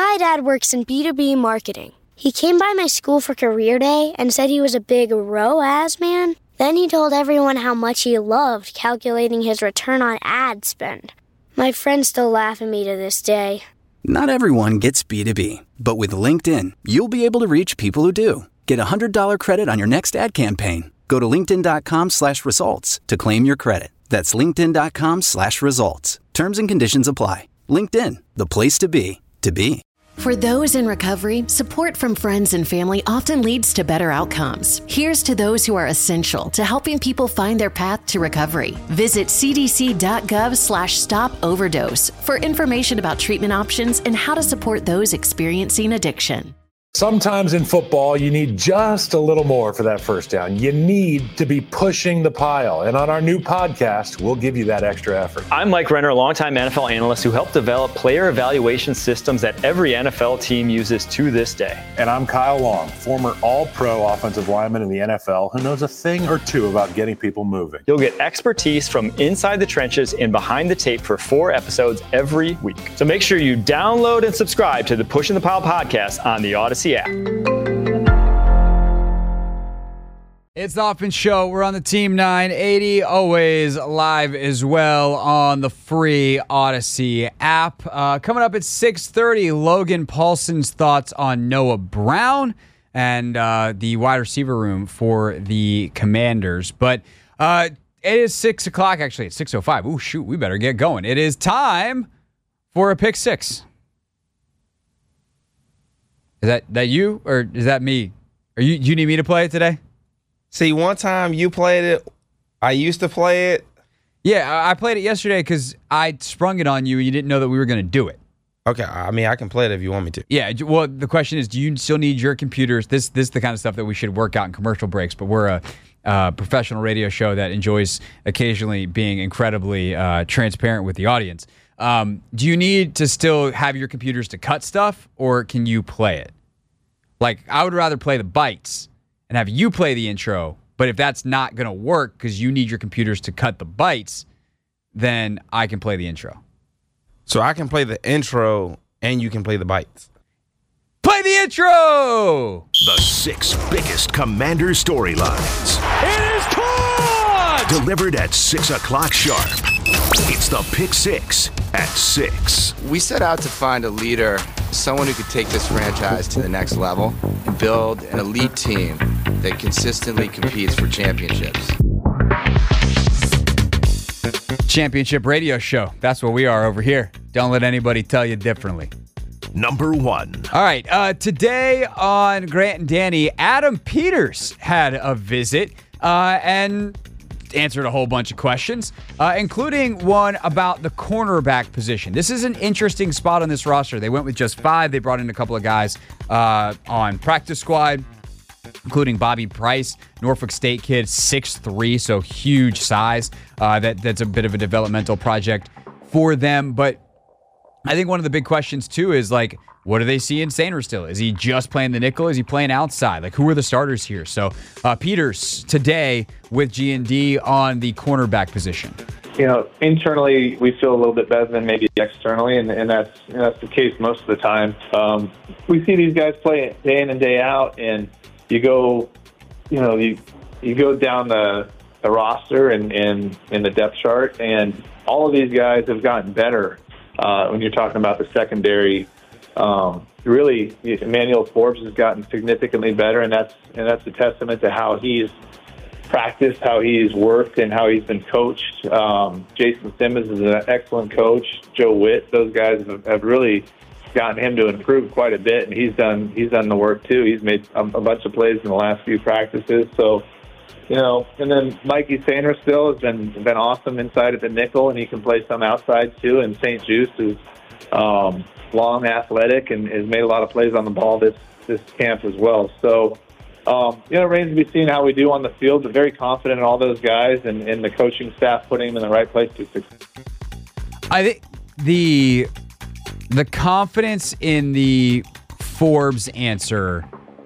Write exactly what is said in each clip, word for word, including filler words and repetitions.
My dad works in B two B marketing. He came by my school for career day and said he was a big R O A S man. Then he told everyone how much he loved calculating his return on ad spend. My friends still laugh at me to this day. Not everyone gets B two B, but with LinkedIn, you'll be able to reach people who do. Get a one hundred dollars credit on your next ad campaign. Go to linkedin.com slash results to claim your credit. That's linkedin.com slash results. Terms and conditions apply. LinkedIn, the place to be, to be. For those in recovery, support from friends and family often leads to better outcomes. Here's to those who are essential to helping people find their path to recovery. Visit cdc.gov slash stop overdose for information about treatment options and how to support those experiencing addiction. Sometimes in football, you need just a little more for that first down. You need to be pushing the pile. And on our new podcast, we'll give you that extra effort. I'm Mike Renner, a longtime N F L analyst who helped develop player evaluation systems that every N F L team uses to this day. And I'm Kyle Long, former all-pro offensive lineman in the N F L who knows a thing or two about getting people moving. You'll get expertise from inside the trenches and behind the tape for four episodes every week. So make sure you download and subscribe to the Pushing the Pile podcast on the Odyssey app. It's the Hoffman Show. We're on the Team nine eighty, always live as well on the free Odyssey app. Uh, coming up at six thirty, Logan Paulson's thoughts on Noah Brown and uh, the wide receiver room for the Commanders. But uh, it is six o'clock, actually. It's six oh five. Ooh, shoot, we better get going. It is time for a pick six. Is that, that you, or is that me? Are you, you need me to play it today? See, one time you played it, I used to play it. Yeah, I played it yesterday because I sprung it on you and you didn't know that we were going to do it. Okay, I mean, I can play it if you want me to. Yeah, well, the question is, do you still need your computers? This, this is the kind of stuff that we should work out in commercial breaks, but we're a uh, professional radio show that enjoys occasionally being incredibly uh, transparent with the audience. Um, do you need to still have your computers to cut stuff, or can you play it? Like, I would rather play the bites and have you play the intro, but if that's not going to work because you need your computers to cut the bites, then I can play the intro. So I can play the intro and you can play the bites. Play the intro! The six biggest Commander storylines. It is caught! Delivered at six o'clock sharp. It's the Pick Six at six. We set out to find a leader, someone who could take this franchise to the next level and build an elite team that consistently competes for championships. Championship radio show. That's what we are over here. Don't let anybody tell you differently. Number one. All right. Uh, today on Grant and Danny, Adam Peters had a visit uh, and answered a whole bunch of questions, uh, including one about the cornerback position. This is an interesting spot on this roster. They went with just five. They brought in a couple of guys uh, on practice squad, including Bobby Price, Norfolk State kid, six three, so huge size. Uh, that That's a bit of a developmental project for them. But I think one of the big questions, too, is, like, what do they see in Sainer still? Is he just playing the nickel? Is he playing outside? Like, who are the starters here? So, uh, Peters today with G and D on the cornerback position. You know, internally, we feel a little bit better than maybe externally, and, and that's you know, that's the case most of the time. Um, we see these guys play day in and day out, and you go, you know, you you go down the, the roster and in in the depth chart, and all of these guys have gotten better. Uh, when you're talking about the secondary, um, really, Emmanuel Forbes has gotten significantly better, and that's and that's a testament to how he's practiced, how he's worked, and how he's been coached. Um, Jason Simmons is an excellent coach. Joe Witt, those guys have, have really gotten him to improve quite a bit, and he's done he's done the work too. He's made a, a bunch of plays in the last few practices, so. You know, and then Mikey Sainer still has been been awesome inside at the nickel, and he can play some outside too. And Saint Just is um, long, athletic, and has made a lot of plays on the ball this this camp as well. So, um, you know, it remains to be seen how we do on the field, but very confident in all those guys and, and the coaching staff putting them in the right place to succeed. I think the the confidence in the Forbes answer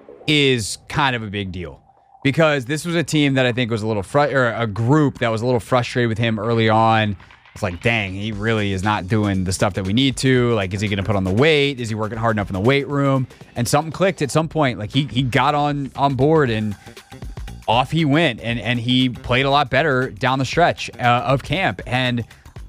is kind of a big deal. Because this was a team that I think was a little fr- or a group that was a little frustrated with him early on It's like, dang, he really is not doing the stuff that we need to. Like, is he going to put on the weight? Is he working hard enough in the weight room? And something clicked at some point. Like, he he got on on board and off he went. And, and he played a lot better down the stretch uh, of camp. And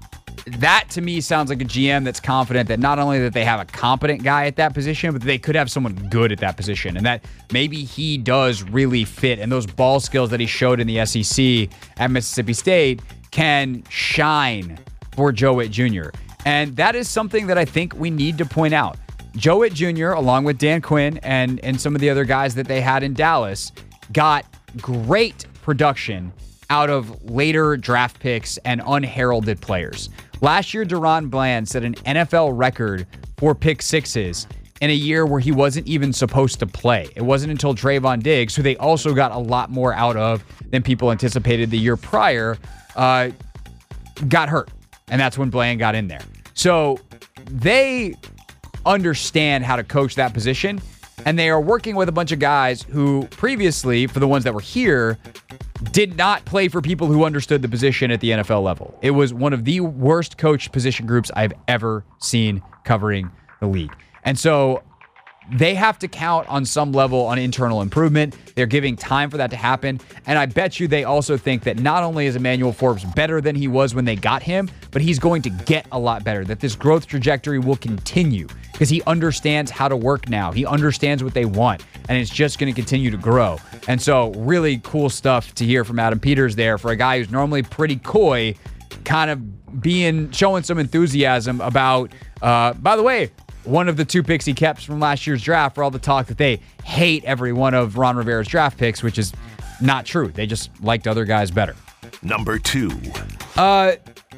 that, to me, sounds like a G M that's confident that not only that they have a competent guy at that position, but they could have someone good at that position. And that maybe he does really fit. And those ball skills that he showed in the S E C at Mississippi State can shine for Joe Witt Junior And that is something that I think we need to point out. Joe Witt Junior, along with Dan Quinn and, and some of the other guys that they had in Dallas, got great production out of later draft picks and unheralded players. Last year, Deron Bland set an N F L record for pick sixes in a year where he wasn't even supposed to play. It wasn't until Trayvon Diggs, who they also got a lot more out of than people anticipated the year prior, uh, got hurt. And that's when Bland got in there. So they understand how to coach that position, and they are working with a bunch of guys who previously, for the ones that were here, did not play for people who understood the position at the N F L level. It was one of the worst coached position groups I've ever seen covering the league. And so they have to count on some level on internal improvement. They're giving time for that to happen. And I bet you they also think that not only is Emmanuel Forbes better than he was when they got him, but he's going to get a lot better, that this growth trajectory will continue because he understands how to work now. He understands what they want, and it's just going to continue to grow. And so really cool stuff to hear from Adam Peters there for a guy who's normally pretty coy, kind of being showing some enthusiasm about, uh, by the way, one of the two picks he kept from last year's draft, for all the talk that they hate every one of Ron Rivera's draft picks, which is not true. They just liked other guys better. Number two. Uh,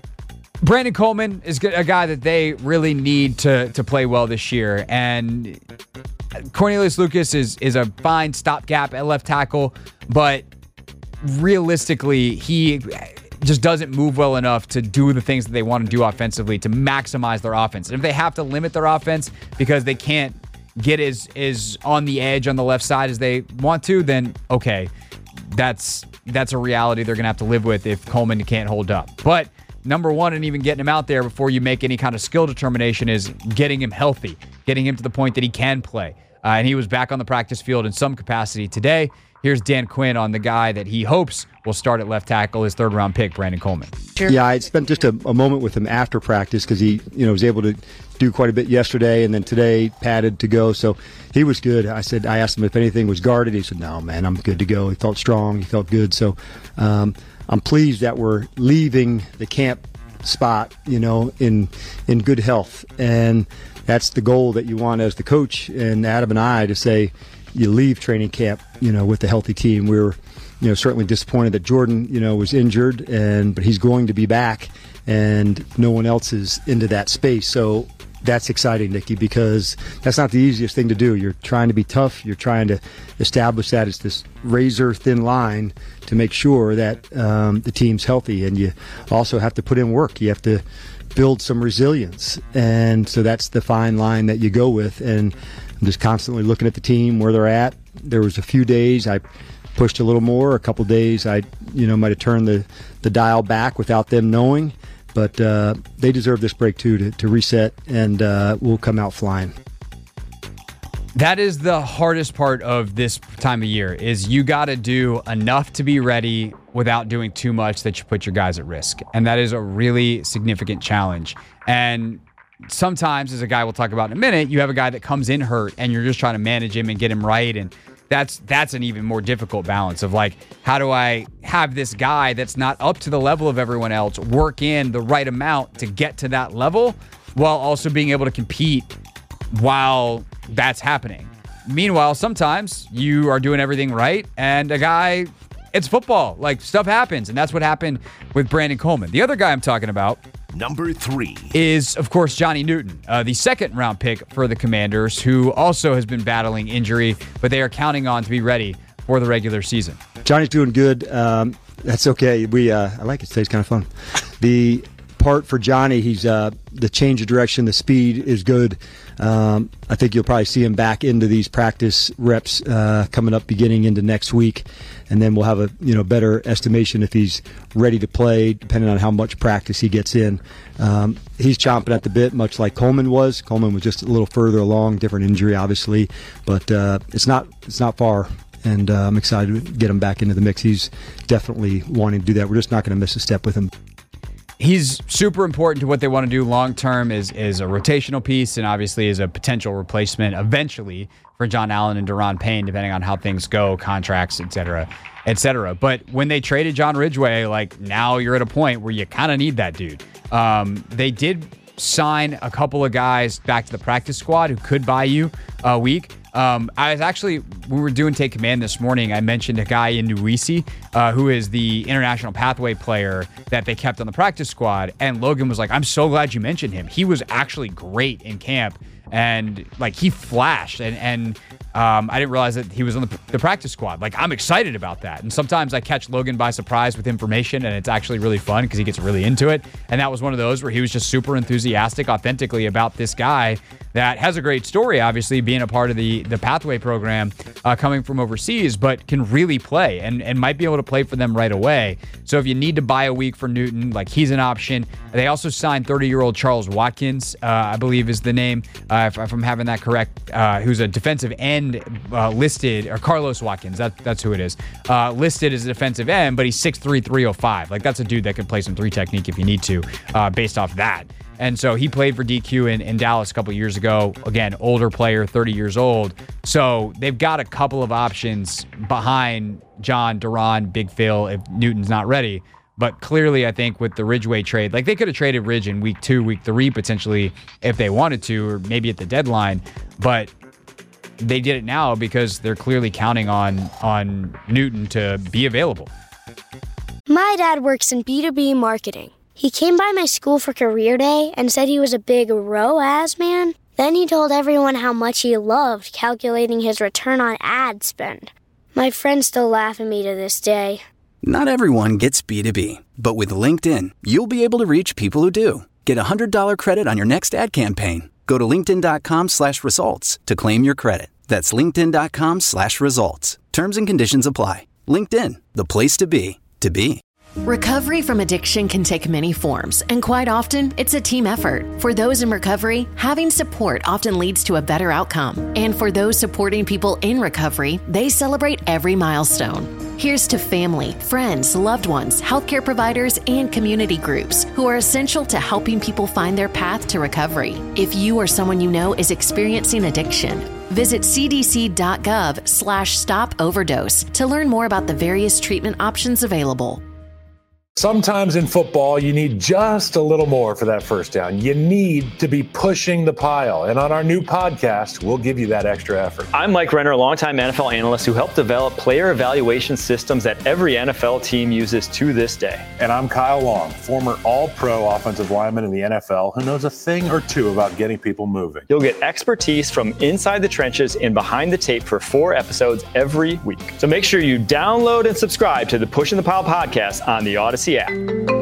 Brandon Coleman is a guy that they really need to to play well this year. And Cornelius Lucas is, is a fine stopgap at left tackle, but realistically, he just doesn't move well enough to do the things that they want to do offensively to maximize their offense. And if they have to limit their offense because they can't get as, as on the edge on the left side as they want to, then okay, that's that's a reality they're going to have to live with if Coleman can't hold up. But number one, and even getting him out there before you make any kind of skill determination, is getting him healthy, getting him to the point that he can play. Uh, and he was back on the practice field in some capacity today. Here's Dan Quinn on the guy that he hopes will start at left tackle, his third round pick, Brandon Coleman. Yeah, I spent just a, a moment with him after practice because he, you know, was able to do quite a bit yesterday, and then today padded to go. So he was good. I said, I asked him if anything was guarded. He said, "No, man, I'm good to go." He felt strong. He felt good. So um, I'm pleased that we're leaving the camp spot, you know, in in good health, and that's the goal that you want as the coach and Adam and I to say. You leave training camp, you know, with a healthy team. We were, you know, certainly disappointed that Jordan, you know, was injured, and but he's going to be back, and no one else is into that space. So that's exciting, Nikki, because that's not the easiest thing to do. You're trying to be tough. You're trying to establish that as this razor-thin line to make sure that um, the team's healthy, and you also have to put in work. You have to build some resilience, and so that's the fine line that you go with. And I'm just constantly looking at the team, where they're at. There was a few days I pushed a little more. A couple days I, you know, might have turned the, the dial back without them knowing. But uh, they deserve this break, too, to, to reset, and uh, we'll come out flying. That is the hardest part of this time of year, is you got to do enough to be ready without doing too much that you put your guys at risk. And that is a really significant challenge. And sometimes, as a guy we'll talk about in a minute, you have a guy that comes in hurt and you're just trying to manage him and get him right. And that's that's an even more difficult balance of like, how do I have this guy that's not up to the level of everyone else work in the right amount to get to that level while also being able to compete while that's happening. Meanwhile, sometimes you are doing everything right and a guy, it's football. Like, stuff happens, and that's what happened with Brandon Coleman. The other guy I'm talking about, number three, is, of course, Johnny Newton, uh, the second round pick for the Commanders, who also has been battling injury, but they are counting on to be ready for the regular season. Johnny's doing good. Um, that's okay. We uh, I like it. Today's kind of fun. The part for Johnny, he's uh, the change of direction, the speed is good. Um, I think you'll probably see him back into these practice reps uh, coming up beginning into next week, and then we'll have a you know better estimation if he's ready to play, depending on how much practice he gets in. Um, he's chomping at the bit, much like Coleman was. Coleman was just a little further along, different injury, obviously, but uh, it's not it's not far. And uh, I'm excited to get him back into the mix. He's definitely wanting to do that. We're just not going to miss a step with him. He's super important to what they want to do long term is is a rotational piece, and obviously is a potential replacement eventually for John Allen and Daron Payne, depending on how things go, contracts, et cetera, et cetera. But when they traded John Ridgeway, like now you're at a point where you kind of need that dude. Um, they did sign a couple of guys back to the practice squad who could buy you a week. Um, I was actually, we were doing Take Command this morning, I mentioned a guy in Nuisi, uh, who is the international pathway player that they kept on the practice squad. And Logan was like, I'm so glad you mentioned him. He was actually great in camp. And like he flashed, and and um, I didn't realize that he was on the, the practice squad. Like I'm excited about that. And sometimes I catch Logan by surprise with information, and it's actually really fun because he gets really into it. And that was one of those where he was just super enthusiastic, authentically about this guy that has a great story, obviously being a part of the the pathway program, uh, coming from overseas, but can really play and and might be able to play for them right away. So if you need to buy a week for Newton, like he's an option. They also signed thirty-year-old Charles Watkins, uh, I believe is the name. Uh, If, if I'm having that correct, uh, who's a defensive end uh, listed, or Carlos Watkins, that, that's who it is, uh, listed as a defensive end, but he's six three, three oh five. Like, that's a dude that can play some three technique if you need to, uh, based off that. And so he played for D Q in, in Dallas a couple years ago. Again, older player, thirty years old. So they've got a couple of options behind John, Daron, Big Phil, if Newton's not ready. But clearly, I think with the Ridgeway trade, like they could have traded Ridge in week two, week three, potentially, if they wanted to, or maybe at the deadline. But they did it now because they're clearly counting on on Newton to be available. My dad works in B two B marketing. He came by my school for career day and said he was a big R O A S man. Then he told everyone how much he loved calculating his return on ad spend. My friends still laugh at me to this day. Not everyone gets B two B, but with LinkedIn, you'll be able to reach people who do. Get a one hundred dollars credit on your next ad campaign. Go to linkedin.com slash results to claim your credit. That's linkedin.com slash results. Terms and conditions apply. LinkedIn, the place to be, to be. Recovery from addiction can take many forms, and quite often, it's a team effort. For those in recovery, having support often leads to a better outcome. And for those supporting people in recovery, they celebrate every milestone. Here's to family, friends, loved ones, healthcare providers, and community groups who are essential to helping people find their path to recovery. If you or someone you know is experiencing addiction, visit cdc.gov slash stop overdose to learn more about the various treatment options available. Sometimes in football, you need just a little more for that first down. You need to be pushing the pile. And on our new podcast, we'll give you that extra effort. I'm Mike Renner, a longtime N F L analyst who helped develop player evaluation systems that every N F L team uses to this day. And I'm Kyle Long, former all-pro offensive lineman in the N F L who knows a thing or two about getting people moving. You'll get expertise from inside the trenches and behind the tape for four episodes every week. So make sure you download and subscribe to the Pushing the Pile podcast on the Odyssey app.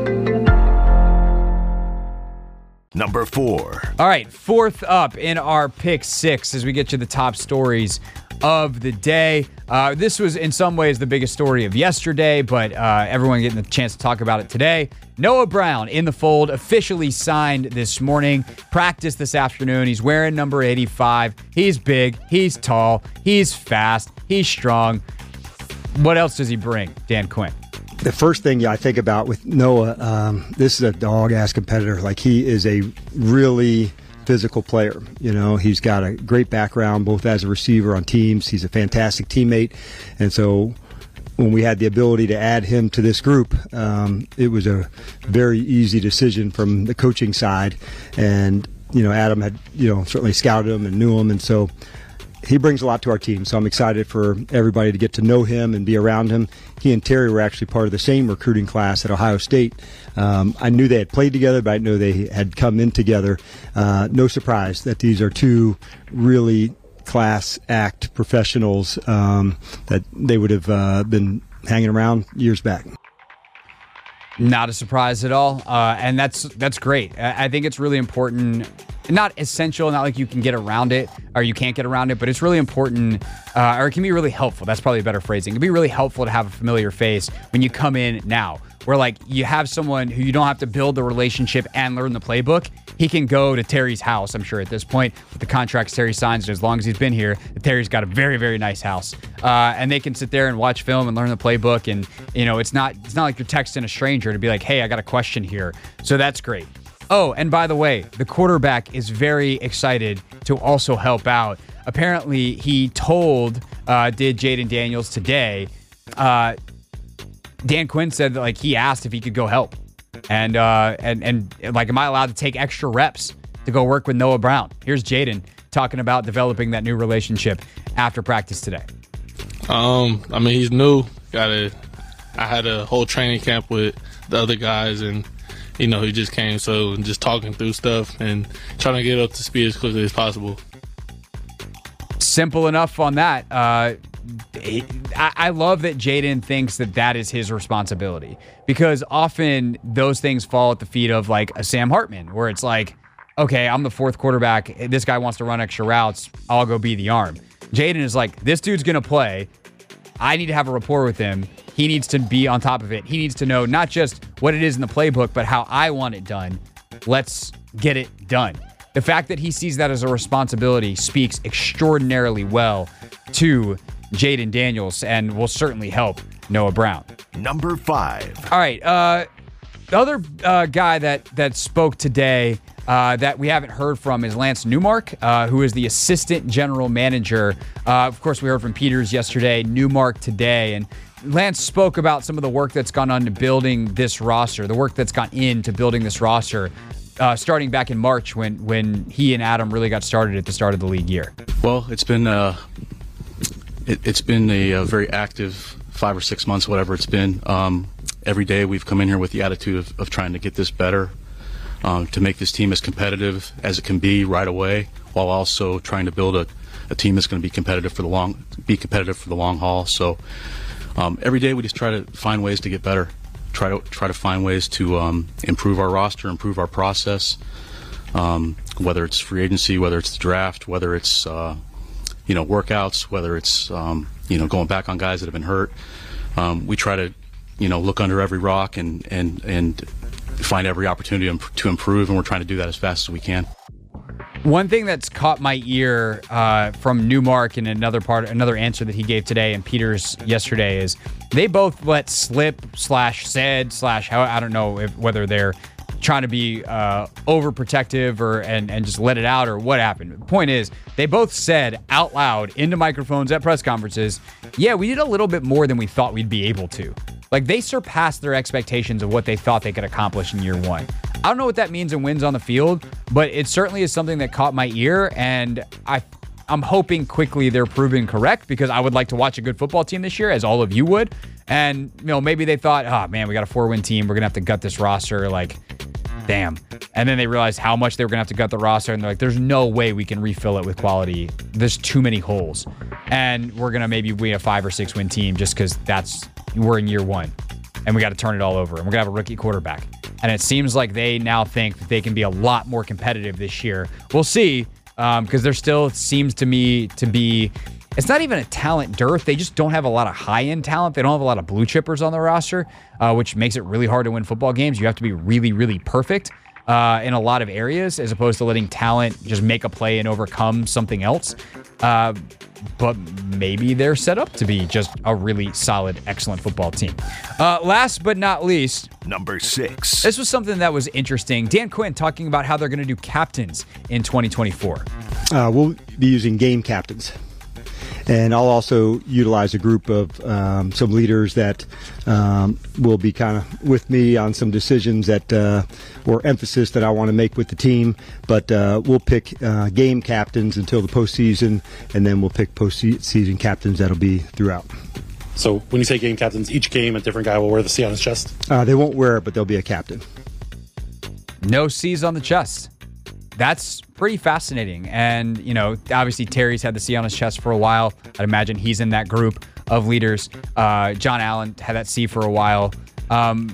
Number four. All right, fourth up in our pick six as we get to the top stories of the day. Uh, this was in some ways the biggest story of yesterday, but uh, everyone getting the chance to talk about it today. Noah Brown in the fold, officially signed this morning, practiced this afternoon. He's wearing number eighty-five. He's big, he's tall, he's fast, he's strong. What else does he bring, Dan Quinn? The first thing I think about with Noah, um, this is a dog-ass competitor. Like, he is a really physical player. You know, he's got a great background, both as a receiver on teams. He's a fantastic teammate. And so when we had the ability to add him to this group, um, it was a very easy decision from the coaching side. And, you know, Adam had, you know, certainly scouted him and knew him. And so he brings a lot to our team, so I'm excited for everybody to get to know him and be around him. He and Terry were actually part of the same recruiting class at Ohio State. Um, I knew they had played together, but I didn't know they had come in together. Uh, no surprise that these are two really class act professionals um, that they would have uh, been hanging around years back. Not a surprise at all, uh, and that's that's great. I think it's really important not essential, not like you can get around it or you can't get around it, but it's really important, uh, or it can be really helpful. That's probably a better phrasing. It can be really helpful to have a familiar face when you come in now, where like you have someone who you don't have to build the relationship and learn the playbook. He can go to Terry's house, I'm sure at this point, with the contracts Terry signs, and as long as he's been here, Terry's got a very, very nice house. Uh, and they can sit there and watch film and learn the playbook. And, you know, it's not it's not like you're texting a stranger to be like, hey, I got a question here. So that's great. Oh, and by the way, the quarterback is very excited to also help out. Apparently, he told, uh, did Jayden Daniels today, uh, Dan Quinn said that, like, he asked if he could go help. And, uh, and, and like, am I allowed to take extra reps to go work with Noah Brown? Here's Jayden talking about developing that new relationship after practice today. Um, I mean, he's new. Got a, I had a whole training camp with the other guys, and you know, he just came, so just talking through stuff and trying to get up to speed as quickly as possible. Simple enough on that. Uh, I, I love that Jayden thinks that that is his responsibility, because often those things fall at the feet of like a Sam Hartman, where it's like, okay, I'm the fourth quarterback. This guy wants to run extra routes. I'll go be the arm. Jayden is like, this dude's going to play. I need to have a rapport with him. He needs to be on top of it. He needs to know not just what it is in the playbook, but how I want it done. Let's get it done. The fact that he sees that as a responsibility speaks extraordinarily well to Jayden Daniels and will certainly help Noah Brown. Number five. All right. Uh, the other uh, guy that, that spoke today uh, that we haven't heard from is Lance Newmark, uh, who is the assistant general manager. Uh, of course, we heard from Peters yesterday, Newmark today, and Lance spoke about some of the work that's gone on to building this roster, the work that's gone into building this roster, uh, starting back in March when when he and Adam really got started at the start of the league year. Well, it's been uh, it, it's been a, a very active five or six months, whatever it's been. Um, every day we've come in here with the attitude of, of trying to get this better, um, to make this team as competitive as it can be right away, while also trying to build a, a team that's going to be competitive for the long be competitive for the long haul. So. Um, every day we just try to find ways to get better, try to try to find ways to um, improve our roster, improve our process, um, whether it's free agency, whether it's the draft, whether it's uh, you know workouts, whether it's um, you know going back on guys that have been hurt. Um, we try to you know look under every rock and and and find every opportunity to improve, and we're trying to do that as fast as we can. One thing that's caught my ear uh, from Newmark and another part, another answer that he gave today and Peters yesterday is they both let slip slash said slash how I don't know if, whether they're trying to be uh, overprotective or and and just let it out or what happened. The point is they both said out loud into microphones at press conferences, yeah, we did a little bit more than we thought we'd be able to. Like, they surpassed their expectations of what they thought they could accomplish in year one. I don't know what that means in wins on the field, but it certainly is something that caught my ear, and I, I'm hoping quickly they're proven correct, because I would like to watch a good football team this year, as all of you would. And, you know, maybe they thought, oh, man, we got a four-win team. We're going to have to gut this roster. Like, damn. And then they realized how much they were going to have to gut the roster, and they're like, there's no way we can refill it with quality. There's too many holes. And we're going to maybe be a five- or six-win team just because that's... we're in year one, and we got to turn it all over, and we're going to have a rookie quarterback. And it seems like they now think that they can be a lot more competitive this year. We'll see, because um, there still seems to me to be, it's not even a talent dearth. They just don't have a lot of high-end talent. They don't have a lot of blue chippers on the roster, uh, which makes it really hard to win football games. You have to be really, really perfect uh, in a lot of areas, as opposed to letting talent just make a play and overcome something else. Uh, but maybe they're set up to be just a really solid, excellent football team. Uh, last but not least, number six. This was something that was interesting. Dan Quinn talking about how they're going to do captains in twenty twenty-four. Uh, we'll be using game captains. And I'll also utilize a group of um, some leaders that um, will be kind of with me on some decisions that uh, or emphasis that I want to make with the team. But uh, we'll pick uh, game captains until the postseason, and then we'll pick postseason captains that'll be throughout. So when you say game captains, each game a different guy will wear the C on his chest? Uh, they won't wear it, but they'll be a captain. No C's on the chest. That's pretty fascinating. And, you know, obviously Terry's had the C on his chest for a while. I'd imagine he's in that group of leaders. Uh, John Allen had that C for a while. Um,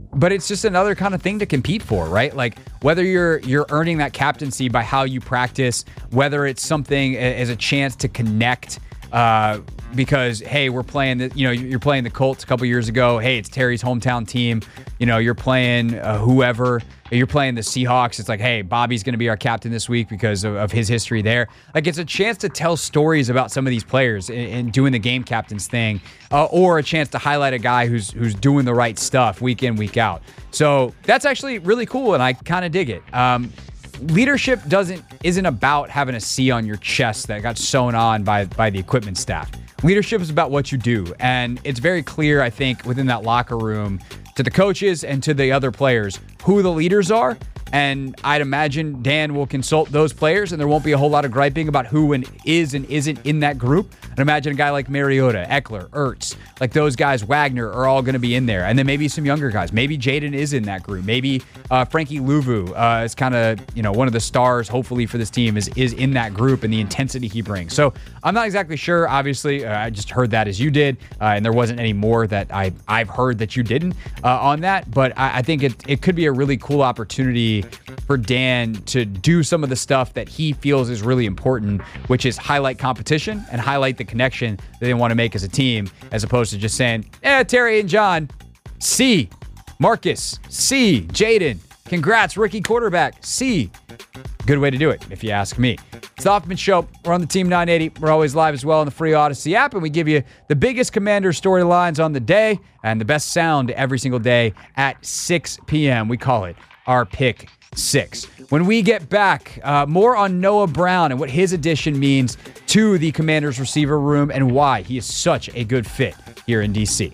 but it's just another kind of thing to compete for, right? Like whether you're you're earning that captaincy by how you practice, whether it's something as a chance to connect uh, because, hey, we're playing the, you know, you're playing the Colts a couple years ago. Hey, it's Terry's hometown team. You know, you're playing uh, whoever. You're playing the Seahawks. It's like, hey, Bobby's going to be our captain this week because of, of his history there. Like, it's a chance to tell stories about some of these players and, and doing the game captains thing, uh, or a chance to highlight a guy who's who's doing the right stuff week in, week out. So that's actually really cool, and I kind of dig it. Um, leadership doesn't isn't about having a C on your chest that got sewn on by by the equipment staff. Leadership is about what you do, and it's very clear, I think, within that locker room to the coaches and to the other players who the leaders are. And I'd imagine Dan will consult those players, and there won't be a whole lot of griping about who and is and isn't in that group. I'd imagine a guy like Mariota, Eckler, Ertz, like those guys, Wagner, are all going to be in there. And then maybe some younger guys. Maybe Jaden is in that group. Maybe uh, Frankie Louvu uh, is kind of, you know, one of the stars, hopefully, for this team is is in that group and the intensity he brings. So I'm not exactly sure. Obviously, uh, I just heard that as you did, uh, and there wasn't any more that I, I've heard that you didn't uh, on that. But I, I think it, it could be a really cool opportunity for Dan to do some of the stuff that he feels is really important, which is highlight competition and highlight the connection that they want to make as a team, as opposed to just saying, eh, Terry and John, C. Marcus, C. Jaden, congrats, rookie quarterback, C. Good way to do it, if you ask me. It's the Hoffman Show. We're on the Team nine eighty. We're always live as well on the free Odyssey app, and we give you the biggest Commander storylines on the day and the best sound every single day at six p.m. We call it our Pick Six. When we get back, uh, more on Noah Brown and what his addition means to the Commanders receiver room and why he is such a good fit here in D C.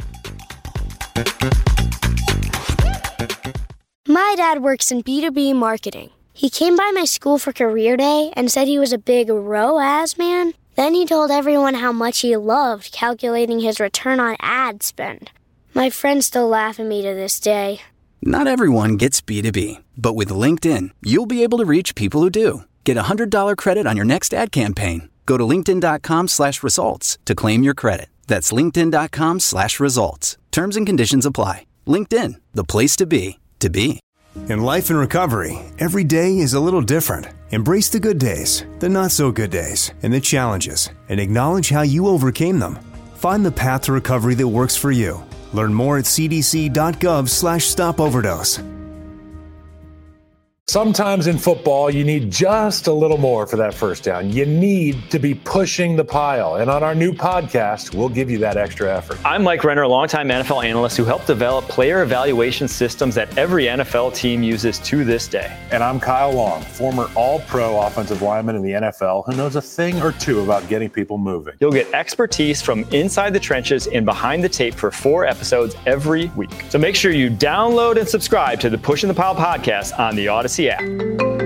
My dad works in B two B marketing. He came by my school for career day and said he was a big R O A S man. Then he told everyone how much he loved calculating his return on ad spend. My friends still laugh at me to this day. Not everyone gets B two B, but with LinkedIn, you'll be able to reach people who do. Get a one hundred dollars credit on your next ad campaign. Go to linkedin.com slash results to claim your credit. That's linkedin.com slash results. Terms and conditions apply. LinkedIn, the place to be, to be. In life and recovery, every day is a little different. Embrace the good days, the not so good days, and the challenges, and acknowledge how you overcame them. Find the path to recovery that works for you. Learn more at cdc.gov slash stop overdose. Sometimes in football, you need just a little more for that first down. You need to be pushing the pile. And on our new podcast, we'll give you that extra effort. I'm Mike Renner, a longtime N F L analyst who helped develop player evaluation systems that every N F L team uses to this day. And I'm Kyle Long, former all-pro offensive lineman in the N F L who knows a thing or two about getting people moving. You'll get expertise from inside the trenches and behind the tape for four episodes every week. So make sure you download and subscribe to the Pushing the Pile podcast on the Odyssey app.